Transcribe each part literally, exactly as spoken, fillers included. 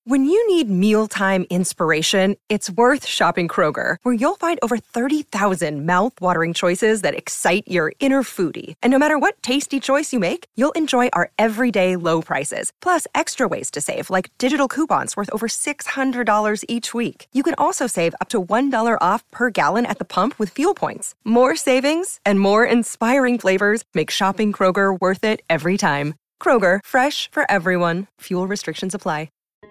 When you need mealtime inspiration, it's worth shopping Kroger, where you'll find over thirty thousand mouth-watering choices that excite your inner foodie. And no matter what tasty choice you make, you'll enjoy our everyday low prices, plus extra ways to save, like digital coupons worth over six hundred dollars each week. You can also save up to one dollar off per gallon at the pump with fuel points. More savings and more inspiring flavors make shopping Kroger worth it every time. Kroger, fresh for everyone. Fuel restrictions apply.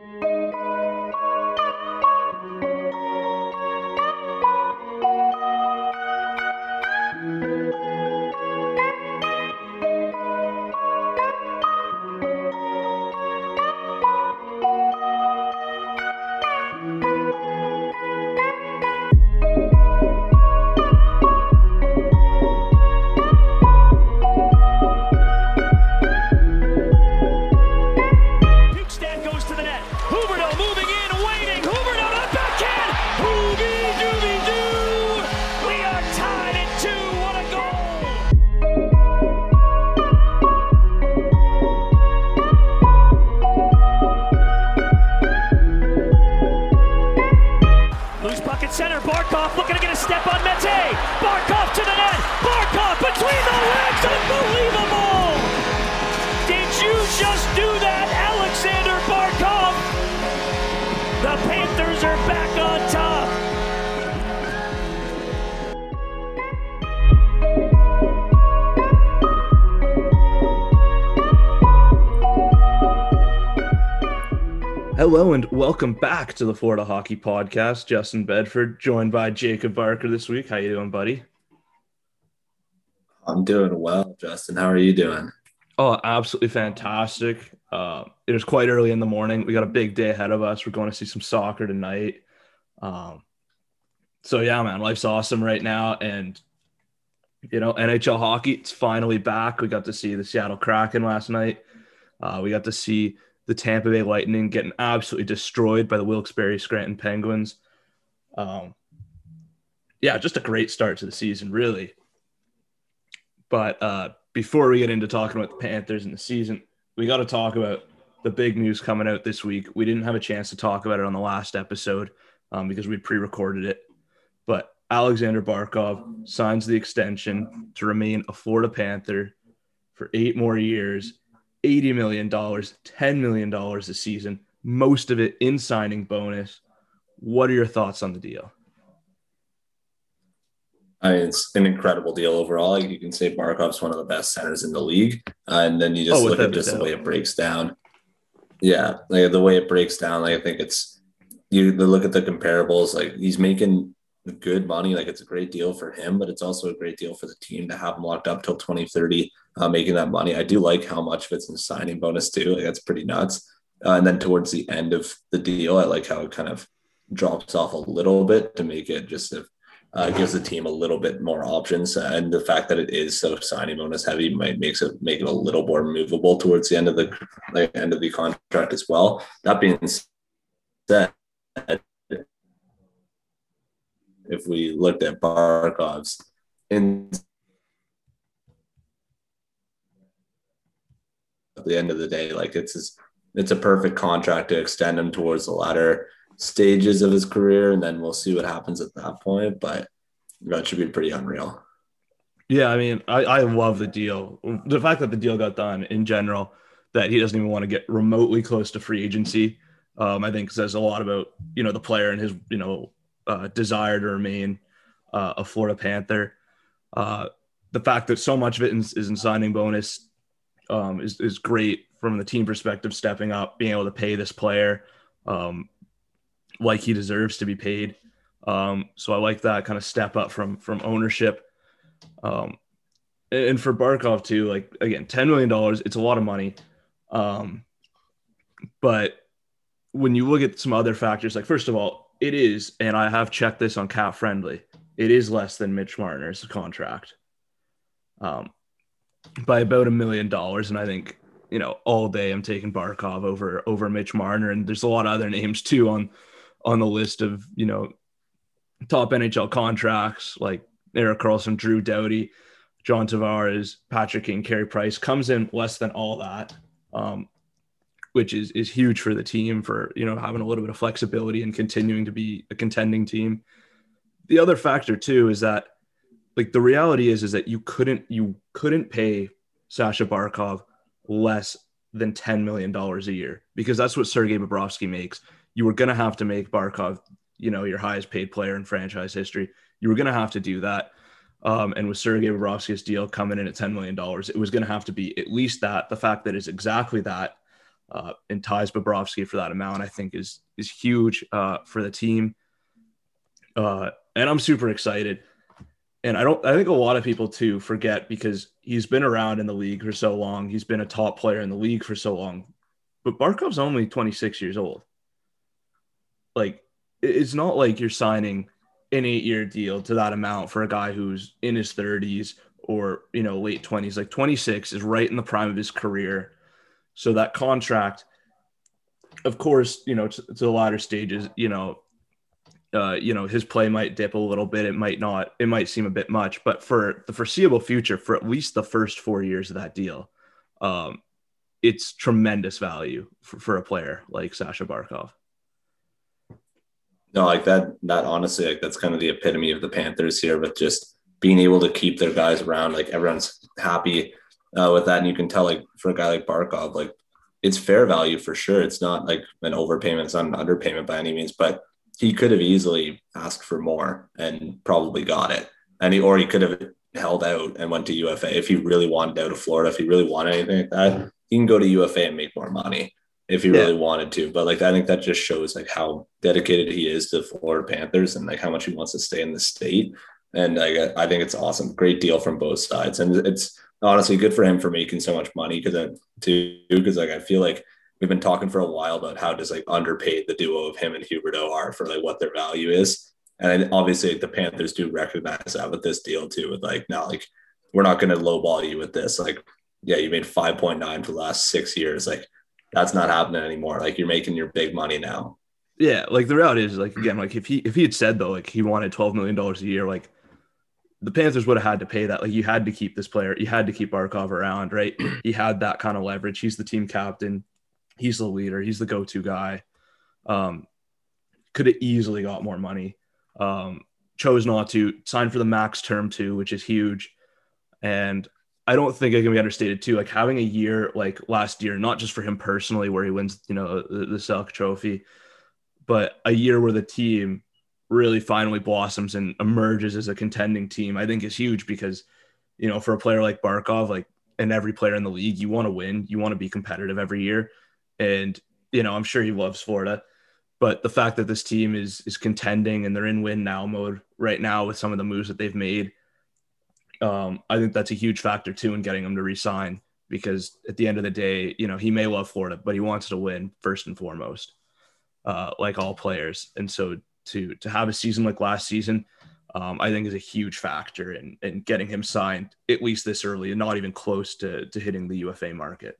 Center, Barkov looking to get a step on Mete. Barkov to the net. Barkov between the legs. Unbelievable. Did you just do that, Alexander Barkov? The Panthers are back on top. Hello and welcome back to the Florida Hockey Podcast. Justin Bedford, joined by Jacob Barker this week. How you doing, buddy? I'm doing well, Justin. How are you doing? Oh, absolutely fantastic. Uh, it was quite early in the morning. We got a big day ahead of us. We're going to see some soccer tonight. Um, so, yeah, man, life's awesome right now. And, you know, N H L hockey, it's finally back. We got to see the Seattle Kraken last night. Uh, we got to see the Tampa Bay Lightning getting absolutely destroyed by the Wilkes-Barre Scranton Penguins. Um, yeah, just a great start to the season, really. But uh, before we get into talking about the Panthers and the season, we got to talk about the big news coming out this week. We didn't have a chance to talk about it on the last episode um, because we pre-recorded it. But Alexander Barkov signs the extension to remain a Florida Panther for eight more years. eighty million dollars, ten million dollars a season, most of it in signing bonus. What are your thoughts on the deal? I mean, it's an incredible deal overall. Like, you can say Barkov's one of the best centers in the league. Uh, and then you just oh, look at just the way it breaks down. Yeah, like the way it breaks down, like, I think it's, you look at the comparables, like he's making good money. Like, it's a great deal for him, but it's also a great deal for the team to have him locked up till twenty thirty, uh, making that money. I do like how much of it's in signing bonus too. Like, that's pretty nuts. Uh, and then towards the end of the deal, I like how it kind of drops off a little bit to make it just a, uh, gives the team a little bit more options. Uh, and the fact that it is so signing bonus heavy might makes it make it a little more movable towards the end of the, the end of the contract as well. That being said, if we looked at Barkov's in at the end of the day, like it's his, it's a perfect contract to extend him towards the latter stages of his career, and then we'll see what happens at that point. But that should be pretty unreal. Yeah, I mean, I, I love the deal. The fact that the deal got done in general, that he doesn't even want to get remotely close to free agency, um, I think says a lot about, you know, the player and his, you know, uh, desire to remain uh, a Florida Panther. Uh, the fact that so much of it is, is in signing bonus um, is, is great from the team perspective, stepping up, being able to pay this player um, like he deserves to be paid. Um, so I like that kind of step up from, from ownership. Um, and for Barkov too, like, again, ten million dollars, it's a lot of money. Um, but when you look at some other factors, like, first of all, it is, and I have checked this on Cap Friendly, it is less than Mitch Marner's contract um, by about a million dollars. And I think, you know, all day I'm taking Barkov over, over Mitch Marner. And there's a lot of other names too on, on the list of, you know, top N H L contracts, like Erik Karlsson, Drew Doughty, John Tavares, Patrick King, Carey Price, comes in less than all that. Um, which is is huge for the team for, you know, having a little bit of flexibility and continuing to be a contending team. The other factor too is that, like, the reality is is that you couldn't you couldn't pay Sasha Barkov less than ten million dollars a year, because that's what Sergei Bobrovsky makes. You were going to have to make Barkov, you know, your highest paid player in franchise history. You were going to have to do that. Um, and with Sergei Bobrovsky's deal coming in at ten million dollars, it was going to have to be at least that. The fact that it's exactly that uh, and ties Bobrovsky for that amount, I think is, is huge uh, for the team. Uh, and I'm super excited. And I don't, I think a lot of people too forget, because he's been around in the league for so long. He's been a top player in the league for so long, but Barkov's only twenty-six years old. Like, it's not like you're signing an eight year deal to that amount for a guy who's in his thirties or, you know, late twenties. Like, twenty-six is right in the prime of his career. So that contract, of course, you know, to, to the latter stages, you know, Uh, you know, his play might dip a little bit. It might not, it might seem a bit much, but for the foreseeable future, for at least the first four years of that deal, um, it's tremendous value for, for a player like Sasha Barkov. No, like that, that honestly, like that's kind of the epitome of the Panthers here, but just being able to keep their guys around, like everyone's happy uh, with that. And you can tell, like, for a guy like Barkov, like, it's fair value for sure. It's not like an overpayment. It's not an underpayment by any means, but he could have easily asked for more and probably got it. And he, or he could have held out and went to U F A if he really wanted out of Florida. If he really wanted anything like that, he can go to U F A and make more money if he Yeah. really wanted to. But like, I think that just shows like how dedicated he is to the Florida Panthers and like how much he wants to stay in the state. And like, I think it's awesome. Great deal from both sides. And it's honestly good for him for making so much money, because too, because like, I feel like we've been talking for a while about how just like underpaid the duo of him and Huberdeau are for like what their value is. And obviously the Panthers do recognize that with this deal too, with like, now, like, we're not going to lowball you with this. Like, yeah, you made five point nine for the last six years. Like, that's not happening anymore. Like, you're making your big money now. Yeah. Like, the reality is, like, again, like if he, if he had said though, like he wanted twelve million dollars a year, like the Panthers would have had to pay that. Like, you had to keep this player, you had to keep Barkov around, right? He had that kind of leverage. He's the team captain. He's the leader. He's the go-to guy. Um, could have easily got more money. Um, chose not to. Sign for the max term too, which is huge. And I don't think it can be understated too. Like, having a year like last year, not just for him personally, where he wins, you know, the, the Selke Trophy, but a year where the team really finally blossoms and emerges as a contending team, I think is huge, because, you know, for a player like Barkov, like, and every player in the league, you want to win, you want to be competitive every year. And, you know, I'm sure he loves Florida, but the fact that this team is is contending and they're in win now mode right now with some of the moves that they've made, um, I think that's a huge factor too in getting him to resign, because at the end of the day, you know, he may love Florida, but he wants to win first and foremost, uh, like all players. And so to to have a season like last season, um, I think is a huge factor in, in getting him signed at least this early and not even close to, to hitting the U F A market.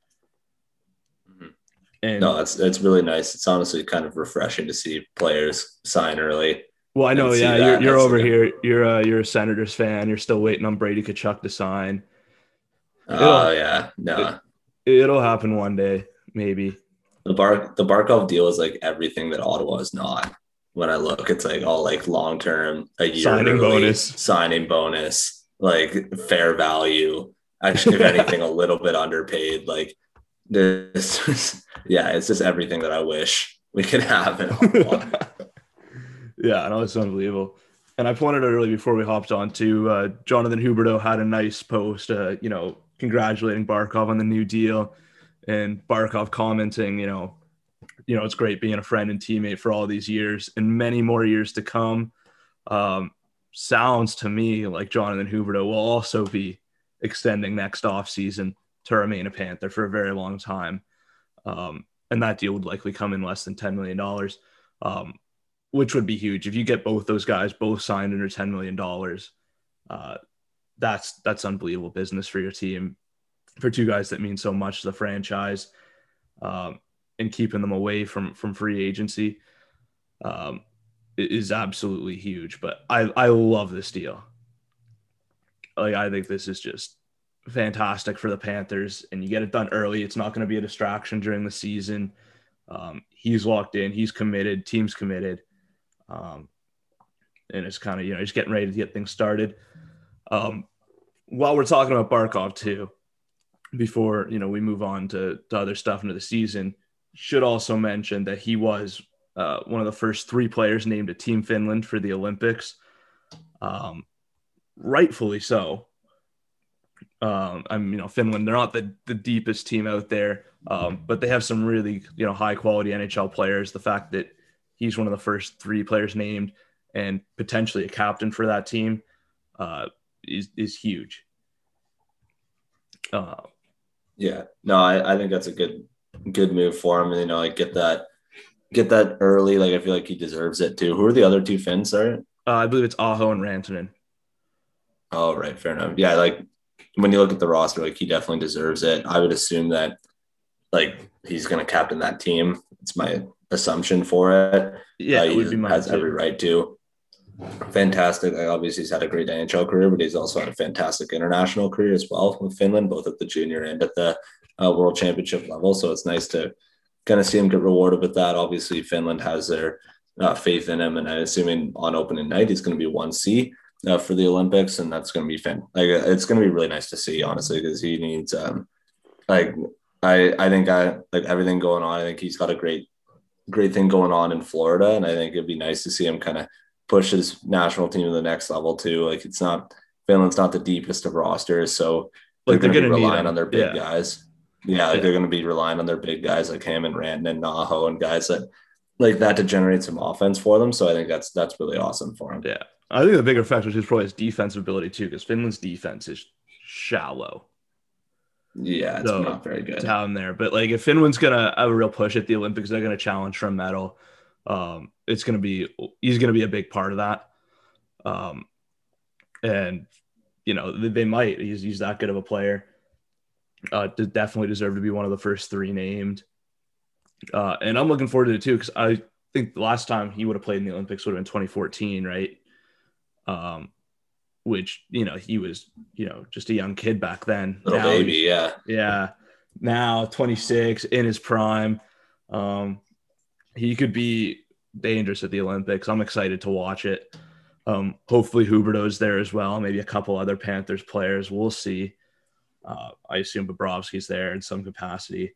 And no, it's it's really nice. It's honestly kind of refreshing to see players sign early. Well, I know, yeah, that. you're, you're That's over like, here. You're a, you're a Senators fan. You're still waiting on Brady Tkachuk to sign. Oh yeah, no, it, it'll happen one day, maybe. The Bar the Barkov deal is like everything that Ottawa is not. When I look, it's like all like long term, a year signing early, bonus, signing bonus, like fair value. Actually, if anything, a little bit underpaid. Like this, yeah, it's just everything that I wish we could have in Ottawa. Yeah, I know, it's unbelievable. And I pointed out earlier before we hopped on to uh, Jonathan Huberdeau had a nice post, uh, you know, congratulating Barkov on the new deal, and Barkov commenting, you know, you know, it's great being a friend and teammate for all these years and many more years to come. Um, sounds to me like Jonathan Huberdeau will also be extending next offseason to remain a Panther for a very long time. Um, and that deal would likely come in less than ten million dollars, um, which would be huge. If you get both those guys both signed under ten million dollars, uh, that's, that's unbelievable business for your team, for two guys that mean so much to the franchise. Um, and keeping them away from, from free agency um, is absolutely huge. But I, I love this deal. Like, I think this is just fantastic for the Panthers, and you get it done early. It's not going to be a distraction during the season. Um, he's locked in. He's committed. Team's committed. Um, and it's kind of, you know, just getting ready to get things started. Um, while we're talking about Barkov too, before, you know, we move on to, to other stuff into the season, should also mention that he was uh, one of the first three players named to Team Finland for the Olympics. Um, rightfully so. Um, I'm, you know, Finland, they're not the, the deepest team out there, um, but they have some really, you know, high quality N H L players. The fact that he's one of the first three players named and potentially a captain for that team uh, is, is huge. Uh, yeah, no, I, I think that's a good, good move for him. And, you know, like get that, get that early. Like, I feel like he deserves it too. Who are the other two Finns? Sorry? Uh, I believe it's Aho and Rantanen. Oh, right. Fair enough. Yeah. Like, when you look at the roster, like he definitely deserves it. I would assume that like he's going to captain that team. It's my assumption for it. Yeah, uh, it he would be mine has too. every right to. Fantastic. Like, obviously, he's had a great N H L career, but he's also had a fantastic international career as well with Finland, both at the junior and at the uh, World Championship level. So it's nice to kind of see him get rewarded with that. Obviously, Finland has their uh, faith in him, and I'm assuming on opening night he's going to be one C. Uh, for the Olympics, and that's going to be fun. Like, it's going to be really nice to see, honestly, because he needs, um, like, I, I think I like everything going on. I think he's got a great, great thing going on in Florida, and I think it'd be nice to see him kind of push his national team to the next level too. Like, it's not Finland's not the deepest of rosters, so Like, they're they're going to be gonna need relying him. on their big Yeah. guys. Yeah, like Yeah. they're going to be relying on their big guys like him and Rantanen and Naho and guys that like that to generate some offense for them. So I think that's that's really awesome for him. Yeah. I think the bigger factor is probably his defensive ability too, because Finland's defense is shallow. Yeah, it's So not very good. down there. But like if Finland's gonna have a real push at the Olympics, they're gonna challenge for a medal. Um, it's gonna be he's gonna be a big part of that. Um, and you know they, they might. He's he's that good of a player. Uh, to definitely deserve to be one of the first three named. Uh, and I'm looking forward to it too, because I think the last time he would have played in the Olympics would have been twenty fourteen, right? Um, which, you know, he was, you know, just a young kid back then. Little Now baby, he's- yeah. Yeah. Now twenty-six in his prime. Um, he could be dangerous at the Olympics. I'm excited to watch it. Um, hopefully Huberto's there as well. Maybe a couple other Panthers players. We'll see. Uh, I assume Bobrovsky's there in some capacity.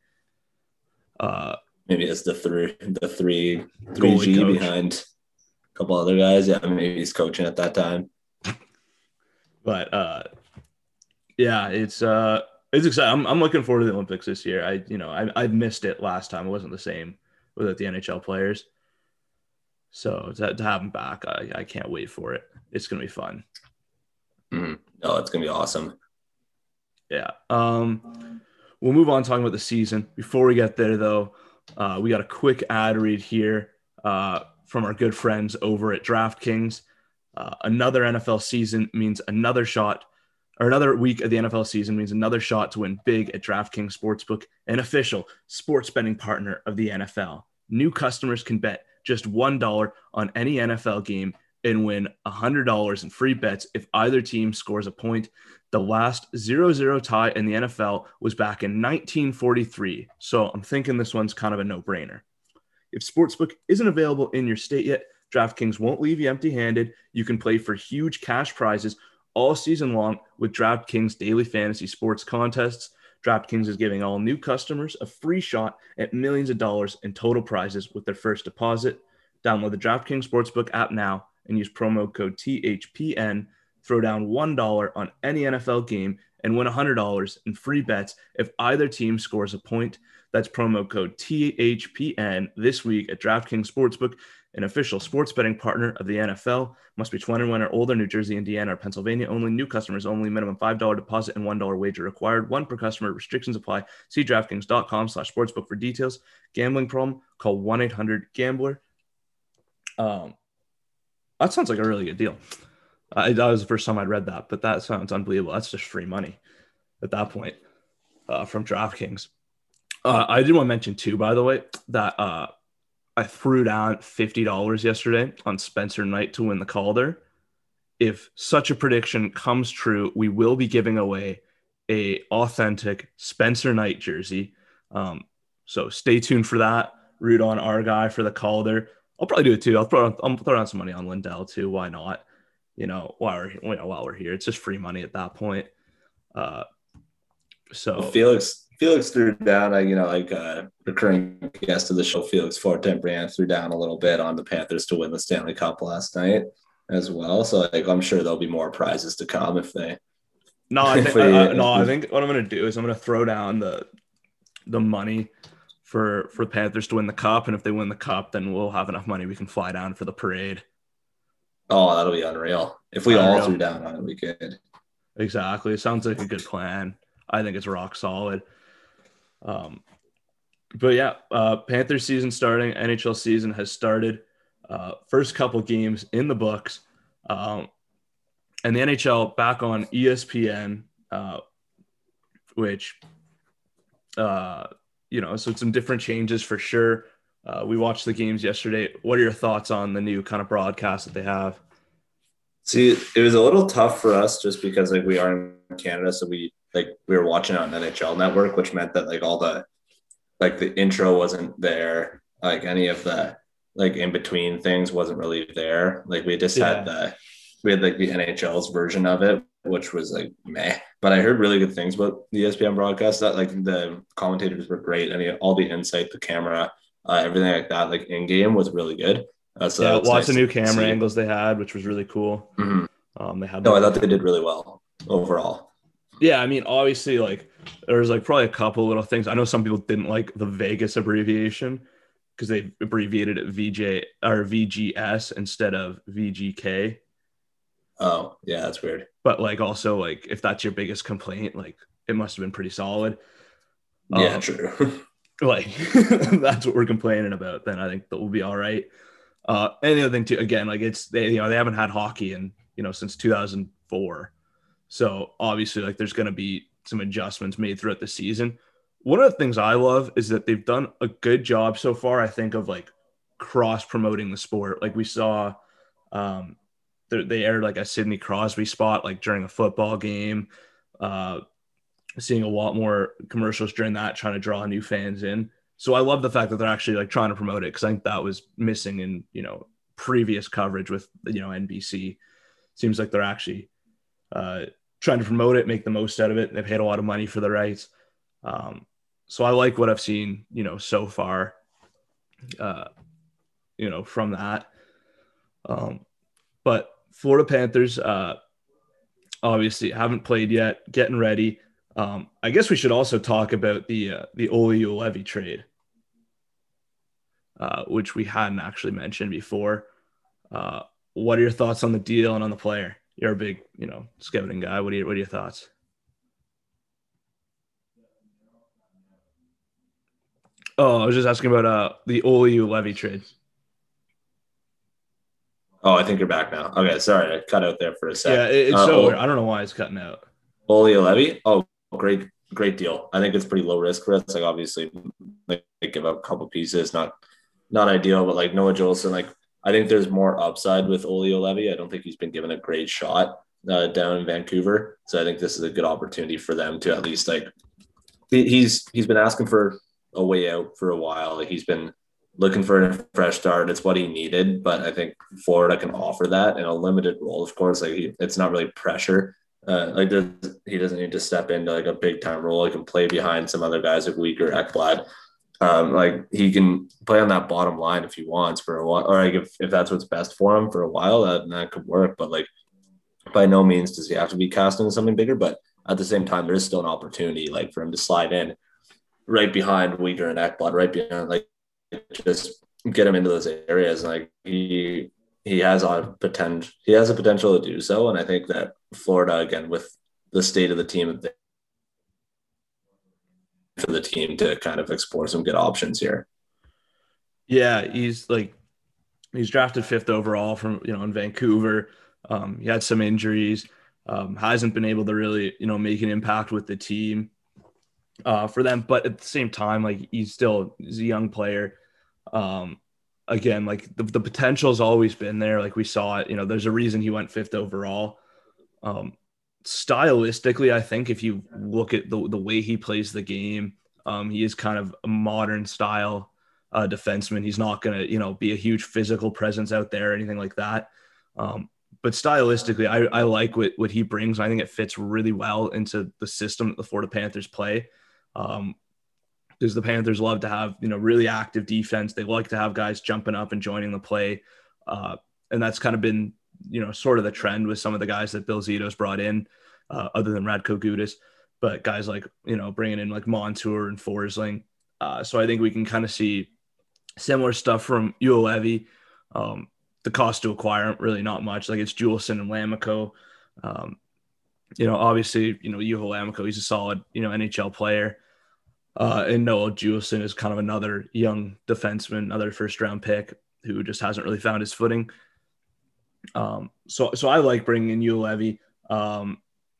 Uh, Maybe it's the three, the three, Goalie three G coach. behind a couple other guys. Yeah, maybe he's coaching at that time. But uh, yeah, it's uh, it's exciting. I'm, I'm looking forward to the Olympics this year. I you know I I missed it last time. It wasn't the same without the N H L players. So to, to have them back, I, I can't wait for it. It's gonna be fun. Mm-hmm. Oh, it's gonna be awesome. Yeah. Um, we'll move on talking about the season. Before we get there, though, uh, we got a quick ad read here uh, from our good friends over at DraftKings. Uh, another N F L season means another shot, or another week of the N F L season means another shot to win big at DraftKings Sportsbook, an official sports betting partner of the N F L. New customers can bet just one dollar on any N F L game and win one hundred dollars in free bets if either team scores a point. The last zero zero tie in the N F L was back in nineteen forty-three, so I'm thinking this one's kind of a no-brainer. If Sportsbook isn't available in your state yet, DraftKings won't leave you empty-handed. You can play for huge cash prizes all season long with DraftKings daily fantasy sports contests. DraftKings is giving all new customers a free shot at millions of dollars in total prizes with their first deposit. Download the DraftKings Sportsbook app now and use promo code T H P N. Throw down one dollar on any N F L game and win one hundred dollars in free bets if either team scores a point. That's promo code T H P N this week at DraftKings Sportsbook, an official sports betting partner of the N F L. Must be twenty-one or older, New Jersey, Indiana, or Pennsylvania only. New customers only. Minimum five dollars deposit and one dollar wager required. One per customer. Restrictions apply. See DraftKings.com slash sportsbook for details. Gambling problem? Call one eight hundred gambler. Um, that sounds like a really good deal. I, that was the first time I'd read that, but that sounds unbelievable. That's just free money at that point uh, from DraftKings. Uh, I did want to mention too, by the way, that uh, I threw down fifty dollars yesterday on Spencer Knight to win the Calder. If such a prediction comes true, we will be giving away a authentic Spencer Knight jersey. Um, so stay tuned for that. Root on our guy for the Calder. I'll probably do it too. I'll throw on, I'll throw on some money on Lindell too. Why not? You know, while we're you know, while we're here, it's just free money at that point. Uh, so well, Felix Felix threw down, like you know, like a recurring guest of the show, Felix Fortembriand threw down a little bit on the Panthers to win the Stanley Cup last night as well. So like, I'm sure there'll be more prizes to come if they. No, I think we, I, I, no, I think what I'm gonna do is I'm gonna throw down the the money for for the Panthers to win the cup, and if they win the cup, then we'll have enough money we can fly down for the parade. Oh, that'll be unreal. If we Unreal. all threw down on it, we could. Exactly. It sounds like a good plan. I think it's rock solid. Um, but yeah, uh, Panthers season starting, N H L season has started. Uh, first couple games in the books. Um, and the N H L back on E S P N, uh, which, uh, you know, so some different changes for sure. Uh, we watched the games yesterday. What are your thoughts on the new kind of broadcast that they have? See, it was a little tough for us just because like we are in Canada, so we like we were watching on N H L Network, which meant that like all the like the intro wasn't there, like any of the like in between things wasn't really there. Like we just Yeah. had the we had like the N H L's version of it, which was like meh. But I heard really good things about the E S P N broadcast. That like the commentators were great. I mean, all the insight, the camera, uh, everything like that, like in game was really good. Uh, so Yeah, lots lots of new to camera see. angles they had, which was really cool. Mhm. Um, they had No, I thought they did really well overall. Yeah, I mean, obviously, like there's like probably a couple little things. I know some people didn't like the Vegas abbreviation because they abbreviated it V J or V G S instead of V G K. Oh, yeah, that's weird. But like also like if that's your biggest complaint, like it must have been pretty solid. Yeah, Um, true. like that's what we're complaining about, then I think that will be all right. Uh, and the other thing too, again, like it's they you know they haven't had hockey in you know since two thousand four, so obviously like there's going to be some adjustments made throughout the season. One of the things I love is that they've done a good job so far, I think, of like cross promoting the sport. Like we saw, um, they, they aired like a Sidney Crosby spot like during a football game. Uh, seeing a lot more commercials during that, trying to draw new fans in. So I love the fact that they're actually like trying to promote it because I think that was missing in, you know, previous coverage with, you know, N B C. Seems like they're actually uh, trying to promote it, make the most out of it. They've paid a lot of money for the rights. Um, so I like what I've seen, you know, so far, uh, you know, from that. Um, but Florida Panthers, uh, obviously haven't played yet, getting ready. Um, I guess we should also talk about the uh, the Olli Juolevi trade, uh, which we hadn't actually mentioned before. Uh, what are your thoughts on the deal and on the player? You're a big, you know, scouting guy. What are your, what are your thoughts? Oh, I was just asking about uh, the Olli Juolevi trade. Oh, I think you're back now. Okay, sorry, I cut out there for a second. Yeah, it, it's uh, so Ol- weird. I don't know why it's cutting out. Olli Juolevi? Oh, great, great deal. I think it's pretty low risk for us. Like obviously, like they give up a couple pieces, not not ideal, but like Noah Jolson, like I think there's more upside with Olli Juolevi. I don't think he's been given a great shot uh, down in Vancouver, so I think this is a good opportunity for them to at least like he- he's he's been asking for a way out for a while. Like he's been looking for a fresh start. It's what he needed, but I think Florida can offer that in a limited role. Of course, like he, it's not really pressure. Uh, like there's, he doesn't need to step into like a big time role. He can play behind some other guys like Weegar, Ekblad. Um, like he can play on that bottom line if he wants for a while, or like if, if that's what's best for him for a while, that that could work. But like by no means does he have to be cast into something bigger. But at the same time, there is still an opportunity like for him to slide in right behind Weegar and Ekblad, right behind like just get him into those areas. Like he he has a potential he has a potential to do so. And I think that Florida, again, with the state of the team, for the team to kind of explore some good options here. Yeah, he's like he's drafted fifth overall from you know in Vancouver. Um, he had some injuries, um, hasn't been able to really you know make an impact with the team uh, for them. But at the same time, like he's still he's a young player. Um, again, like the, the potential has always been there. Like we saw it. You know, there's a reason he went fifth overall. Um, stylistically, I think if you look at the, the way he plays the game, um, he is kind of a modern style uh, defenseman. He's not going to, you know, be a huge physical presence out there or anything like that. Um, but stylistically, I, I like what, what he brings. I think it fits really well into the system that the Florida Panthers play. Um, because the Panthers love to have, you know, really active defense. They like to have guys jumping up and joining the play. Uh, and that's kind of been, you know, sort of the trend with some of the guys that Bill Zito's brought in, uh, other than Radko Gudas, but guys like, you know, bringing in like Montour and Forsling. Uh, so I think we can kind of see similar stuff from Juolevi. Um, the cost to acquire, really not much. Like it's Juleson and Lammikko. Um, you know, obviously, you know, Juho Lammikko, he's a solid, you know, N H L player. Uh, and Noah Juleson is kind of another young defenseman, another first round pick who just hasn't really found his footing. Um, so, so I like bringing in Juolevi. Um,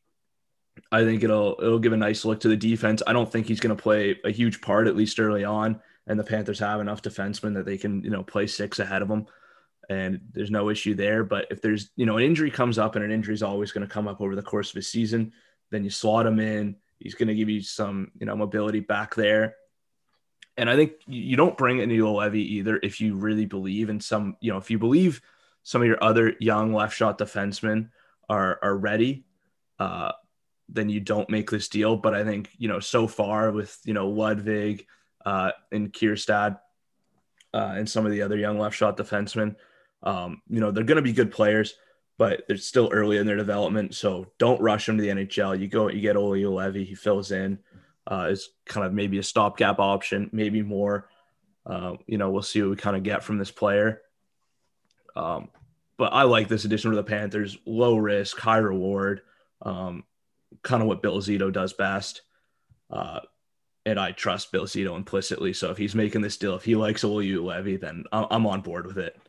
I think it'll, it'll give a nice look to the defense. I don't think he's going to play a huge part, at least early on. And the Panthers have enough defensemen that they can, you know, play six ahead of them. And there's no issue there. But if there's, you know, an injury comes up, and an injury is always going to come up over the course of a season, then you slot him in. He's going to give you some, you know, mobility back there. And I think you don't bring in Juolevi either if you really believe in some, you know, if you believe some of your other young left shot defensemen are are ready, uh, then you don't make this deal. But I think, you know, so far with, you know, Ludwig uh, and Kierstad uh, and some of the other young left shot defensemen, um, you know, they're going to be good players, but they're still early in their development. So don't rush them to the N H L. You go, you get Olli Juolevi, he fills in, uh, is kind of maybe a stopgap option, maybe more. Uh, you know, we'll see what we kind of get from this player. Um, but I like this addition to the Panthers. Low risk, high reward, um, kind of what Bill Zito does best. Uh, and I trust Bill Zito implicitly. So if he's making this deal, if he likes Olli Juolevi, then I'm on board with it.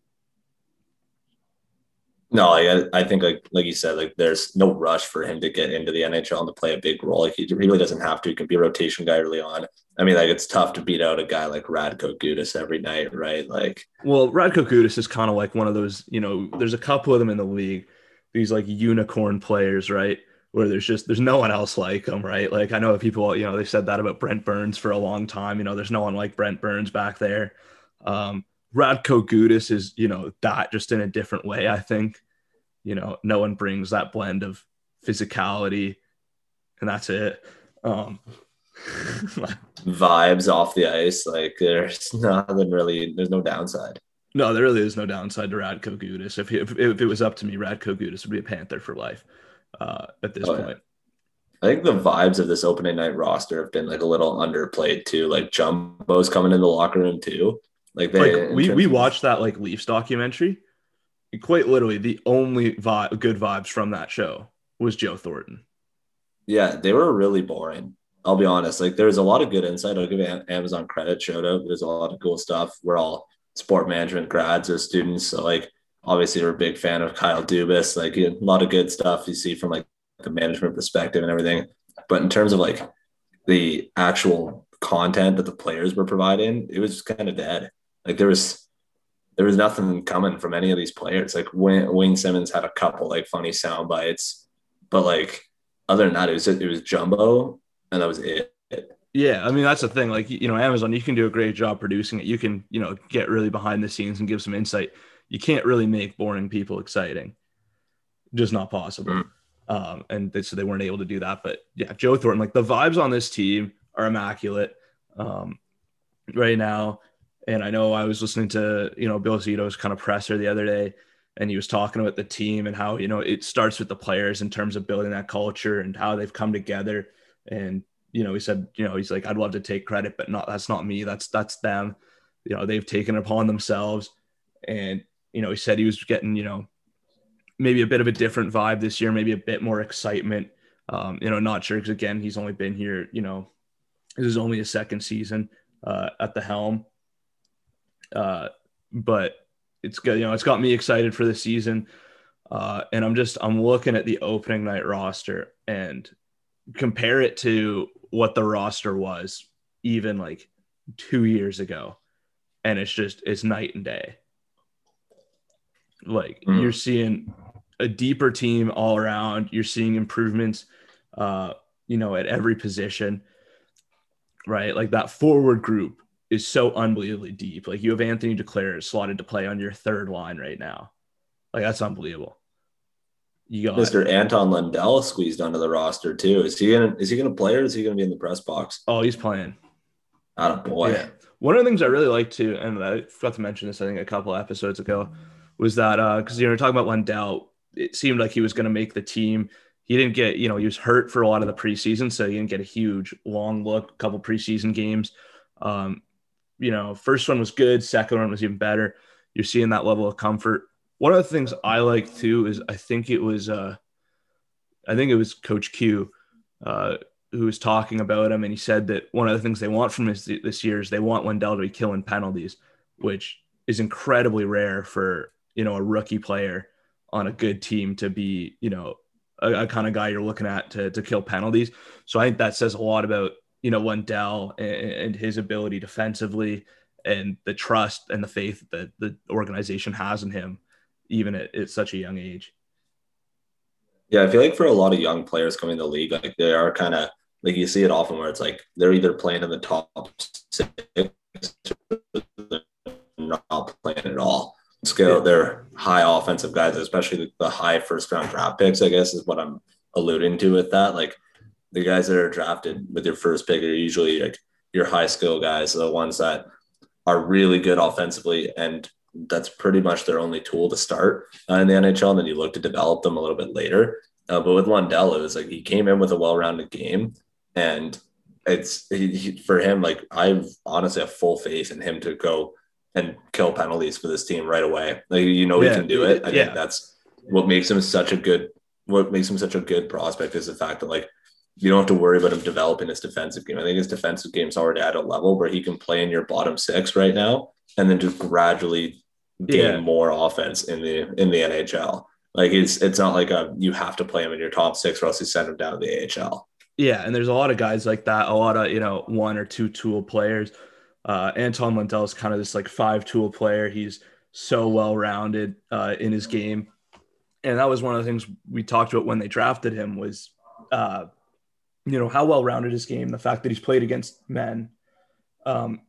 No, I, I think like like you said, like there's no rush for him to get into the N H L and to play a big role. Like he really doesn't have to. He can be a rotation guy early on. I mean, like it's tough to beat out a guy like Radko Gudas every night, right? Like, well, Radko Gudas is kind of like one of those, you know, there's a couple of them in the league, these like unicorn players, right? Where there's just, there's no one else like him, right? Like I know people, you know, they said that about Brent Burns for a long time. You know, there's no one like Brent Burns back there. Um, Radko Gudas is, you know, that just in a different way, I think. You know, no one brings that blend of physicality, and that's it. Um, vibes off the ice, like there's nothing really, there's no downside. No, there really is no downside to Radko Gudas. If, he, if, if it was up to me, Radko Gudas would be a Panther for life uh, at this oh, point. Yeah. I think the vibes of this opening night roster have been like a little underplayed too. Like Jumbo's coming in the locker room too. Like they, like we we watched that like Leafs documentary. Quite literally, the only vibe, good vibes from that show was Joe Thornton. Yeah, they were really boring. I'll be honest. Like, there's a lot of good insight. I'll give Amazon credit. Shout out. There's a lot of cool stuff. We're all sport management grads or students. So, like, obviously, we're a big fan of Kyle Dubas. Like, a lot of good stuff you see from, like, the management perspective and everything. But in terms of, like, the actual content that the players were providing, it was kind of dead. Like, there was – There was nothing coming from any of these players. Like Wayne, Wayne Simmons had a couple like funny sound bites, but like other than that, it was it was Jumbo, and that was it. Yeah, I mean that's the thing. Like you know, Amazon, you can do a great job producing it. You can you know get really behind the scenes and give some insight. You can't really make boring people exciting. Just not possible. Mm. Um, and they, so they weren't able to do that. But yeah, Joe Thornton, like the vibes on this team are immaculate um, right now. And I know I was listening to, you know, Bill Zito's kind of presser the other day, and he was talking about the team and how, you know, it starts with the players in terms of building that culture and how they've come together. And, you know, he said, you know, he's like, I'd love to take credit, but not, that's not me. That's, that's them. You know, they've taken it upon themselves. And, you know, he said he was getting, you know, maybe a bit of a different vibe this year, maybe a bit more excitement. Um, you know, not sure. Because again, he's only been here, you know, this is only his second season uh, at the helm. Uh, but it's good, you know, it's got me excited for the season. Uh, and I'm just, I'm looking at the opening night roster and compare it to what the roster was even like two years ago. And it's just, it's night and day. Like mm. you're seeing a deeper team all around. You're seeing improvements, uh, you know, at every position, right? Like that forward group is so unbelievably deep. Like you have Anthony Duclair slotted to play on your third line right now. Like that's unbelievable. You got Mister Anton Lundell squeezed onto the roster too. Is he gonna is he gonna play or is he gonna be in the press box? Oh, he's playing. Oh boy. Yeah. One of the things I really like too, and I forgot to mention this, I think a couple episodes ago, was that uh because you know, we're talking about Lundell, it seemed like he was gonna make the team. He didn't get, you know, he was hurt for a lot of the preseason, so he didn't get a huge long look, a couple preseason games. Um, you know, first one was good, second one was even better. You're seeing that level of comfort. One of the things I like too is I think it was uh, I think it was Coach Q uh, who was talking about him, and he said that one of the things they want from this this year is they want Lundell to be killing penalties, which is incredibly rare for, you know, a rookie player on a good team to be, you know, a, a kind of guy you're looking at to to kill penalties. So I think that says a lot about, you know, Lundell and, and his ability defensively and the trust and the faith that the organization has in him, even at, at such a young age. Yeah, I feel like for a lot of young players coming to the league, like they are kind of like you see it often where it's like they're either playing in the top six or they're not playing at all. Scale, they're high offensive guys, especially the, the high first round draft picks, I guess is what I'm alluding to with that. Like the guys that are drafted with your first pick are usually like your high skill guys, the ones that are really good offensively, and that's pretty much their only tool to start uh, in the N H L. And then you look to develop them a little bit later. Uh, but with Lundell, it was like he came in with a well-rounded game, and it's he, he, for him. Like I've honestly have full faith in him to go and kill penalties for this team right away. Like you know yeah, he can do it. I yeah. think that's what makes him such a good. What makes him such a good prospect is the fact that like you don't have to worry about him developing his defensive game. I think his defensive game is already at a level where he can play in your bottom six right now, and then just gradually gain yeah. more offense in the in the N H L. Like it's it's not like a you have to play him in your top six or else you send him down to the A H L. Yeah, and there's a lot of guys like that, a lot of, you know, one or two tool players. Uh, Anton Lundell is kind of this like five tool player. He's so well-rounded uh, in his game. And that was one of the things we talked about when they drafted him was, uh, you know, how well-rounded his game, the fact that he's played against men. Um,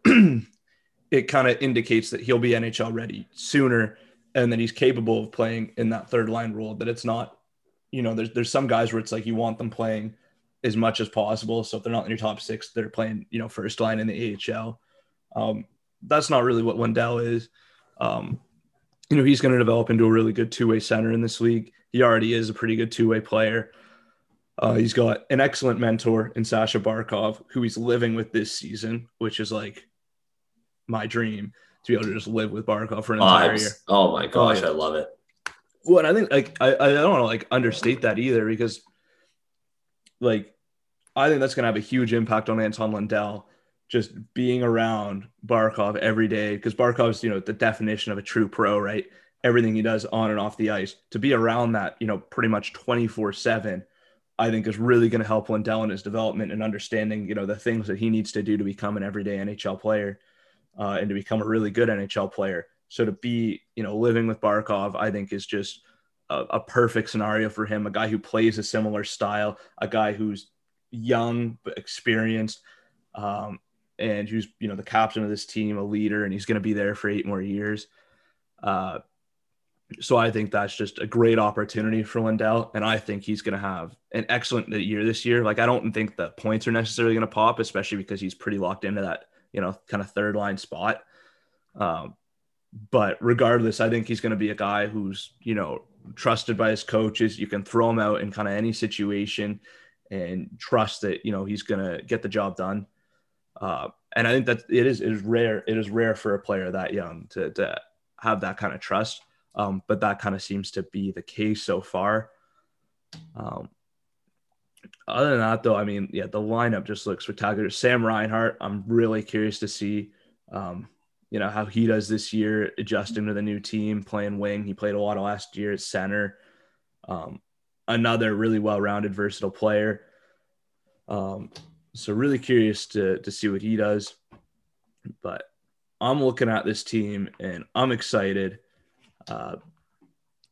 it kind of indicates that he'll be N H L ready sooner and that he's capable of playing in that third line role, that it's not, you know, there's, there's some guys where it's like you want them playing as much as possible. So if they're not in your top six, they're playing, you know, first line in the A H L. Um, that's not really what Lundell is. Um, you know, he's going to develop into a really good two-way center in this league. He already is a pretty good two-way player. Uh, he's got an excellent mentor in Sasha Barkov, who he's living with this season, which is like my dream to be able to just live with Barkov for an entire Vibes. year. Oh my gosh, oh, yeah. I love it. Well, and I think like I, I don't want to like understate that either, because like I think that's going to have a huge impact on Anton Lundell just being around Barkov every day, because Barkov's, you know, the definition of a true pro, right? Everything he does on and off the ice. To be around that, you know, pretty much twenty-four seven, I think is really going to help Lundell in his development and understanding, you know, the things that he needs to do to become an everyday N H L player uh, and to become a really good N H L player. So to be, you know, living with Barkov, I think is just a, a perfect scenario for him. A guy who plays a similar style, a guy who's young but experienced, um, and who's, you know, the captain of this team, a leader, and he's going to be there for eight more years. Uh, so I think that's just a great opportunity for Lundell, and I think he's going to have an excellent year this year. Like, I don't think the points are necessarily going to pop, especially because he's pretty locked into that, you know, kind of third line spot. Um, but regardless, I think he's going to be a guy who's, you know, trusted by his coaches. You can throw him out in kind of any situation and trust that, you know, he's going to get the job done. Uh, and I think that it is, it is rare. It is rare for a player that young to, to have that kind of trust. Um, but that kind of seems to be the case so far. Um, other than that, though, I mean, yeah, the lineup just looks spectacular. Sam Reinhart, I'm really curious to see, um, you know, how he does this year, adjusting to the new team, playing wing. He played a lot of last year at center. Um, another really well-rounded, versatile player. Um, so really curious to to see what he does. But I'm looking at this team and I'm excited. Uh,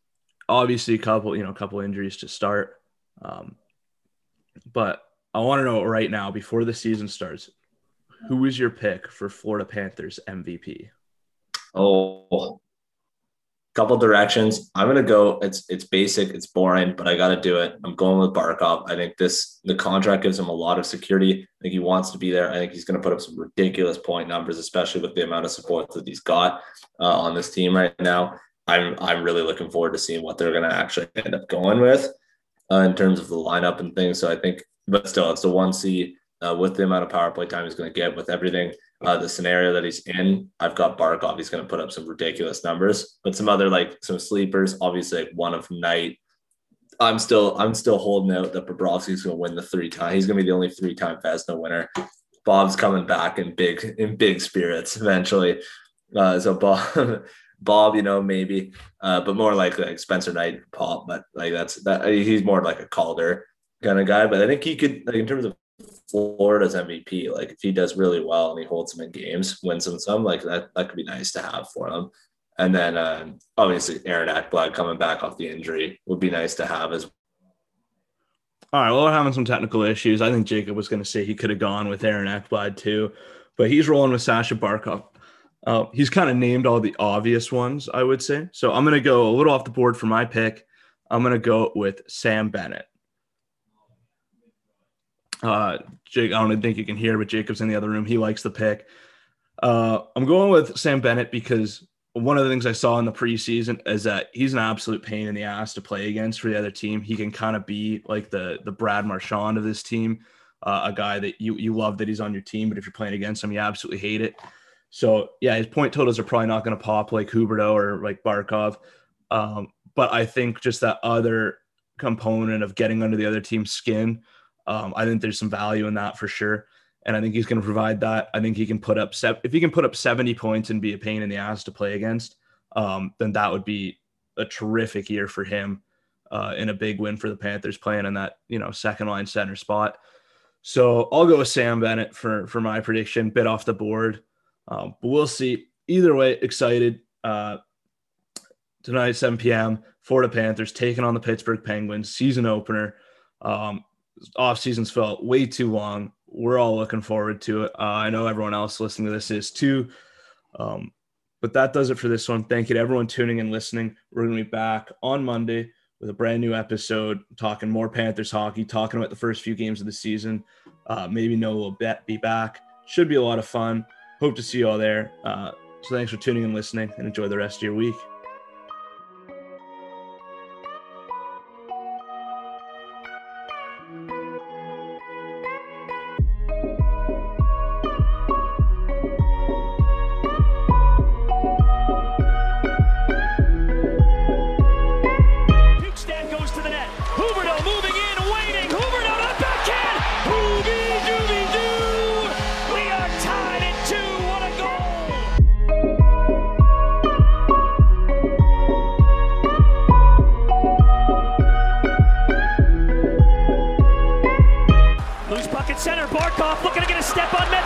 obviously a couple, you know, a couple injuries to start. Um, but I want to know right now, before the season starts, who is your pick for Florida Panthers M V P? Oh, couple directions. I'm gonna go. It's it's basic. It's boring, but I got to do it. I'm going with Barkov. I think this the contract gives him a lot of security. I think he wants to be there. I think he's going to put up some ridiculous point numbers, especially with the amount of support that he's got uh, on this team right now. I'm I'm really looking forward to seeing what they're going to actually end up going with uh, in terms of the lineup and things. So I think, but still, it's the one C uh, with the amount of power play time he's going to get with everything. Uh, the scenario that he's in, I've got Barkov. He's going to put up some ridiculous numbers, but some other like some sleepers, obviously like one of Knight. I'm still, I'm still holding out that Bobrovsky's going to win the three time. He's going to be the only three time Vezina winner. Bob's coming back in big, in big spirits eventually. Uh, so Bob, Bob, you know, maybe, uh, but more like like Spencer Knight, Pop, but like that's that. He's more like a Calder kind of guy. But I think he could, like in terms of Florida's M V P, like if he does really well and he holds them in games, wins them some, like that that could be nice to have for them. And then uh, obviously Aaron Ekblad coming back off the injury would be nice to have as well. All right, well, we're having some technical issues. I think Jacob was going to say he could have gone with Aaron Ekblad too, but he's rolling with Sasha Barkov. Uh, he's kind of named all the obvious ones, I would say. So I'm going to go a little off the board for my pick. I'm going to go with Sam Bennett. Uh, Jake, I don't think you can hear, but Jacob's in the other room. He likes the pick. Uh, I'm going with Sam Bennett because one of the things I saw in the preseason is that he's an absolute pain in the ass to play against for the other team. He can kind of be like the the Brad Marchand of this team, uh, a guy that you you love that he's on your team, but if you're playing against him, you absolutely hate it. So yeah, his point totals are probably not going to pop like Huberdeau or like Barkov, um, but I think just that other component of getting under the other team's skin. Um, I think there's some value in that for sure. And I think he's going to provide that. I think he can put up, se- if he can put up seventy points and be a pain in the ass to play against, um, then that would be a terrific year for him uh, and a big win for the Panthers playing in that, you know, second line center spot. So I'll go with Sam Bennett for, for my prediction, bit off the board. Um, but we'll see. Either way, excited. Uh, tonight at seven p.m., Florida Panthers taking on the Pittsburgh Penguins, season opener. Um, off seasons felt way too long. We're all looking forward to it. Uh, I know everyone else listening to this is too. Um, but that does it for this one. Thank you to everyone tuning and listening. We're going to be back on Monday with a brand new episode, talking more Panthers hockey, talking about the first few games of the season. Uh, maybe Noah will be back. Should be a lot of fun. Hope to see you all there. Uh, so thanks for tuning and listening, and enjoy the rest of your week. Center, Barkov looking to get a step on Mets.